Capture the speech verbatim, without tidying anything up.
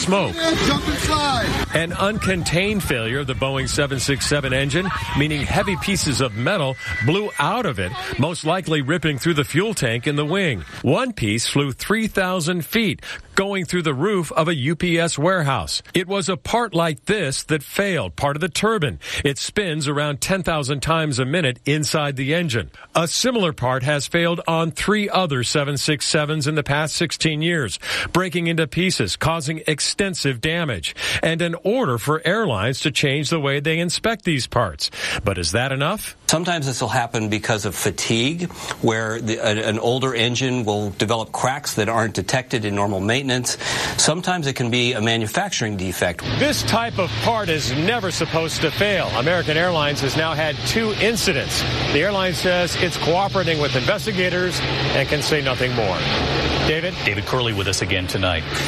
smoke. Jump and slide. An uncontained failure of the Boeing seven sixty-seven engine, meaning heavy pieces of metal blew out of it, most likely ripping through the fuel tank in the wing. One piece flew three thousand feet, going through the roof of a U P S warehouse. It was a part like this that failed, part of the turbine. It spins around ten thousand times a minute inside the engine. A similar part has failed on three other seven sixty-sevens in the past sixteen years, breaking into pieces, causing extensive damage, and an order for airlines to change the way they inspect these parts. But is that enough? Sometimes this will happen because of fatigue, where the, a, an older engine will develop cracks that aren't detected in normal maintenance. Sometimes it can be a manufacturing defect. This type of part is never supposed to fail. American Airlines has now had two incidents. The airline says it's cooperating with investigators and can say nothing more. David? David Curley with us again tonight.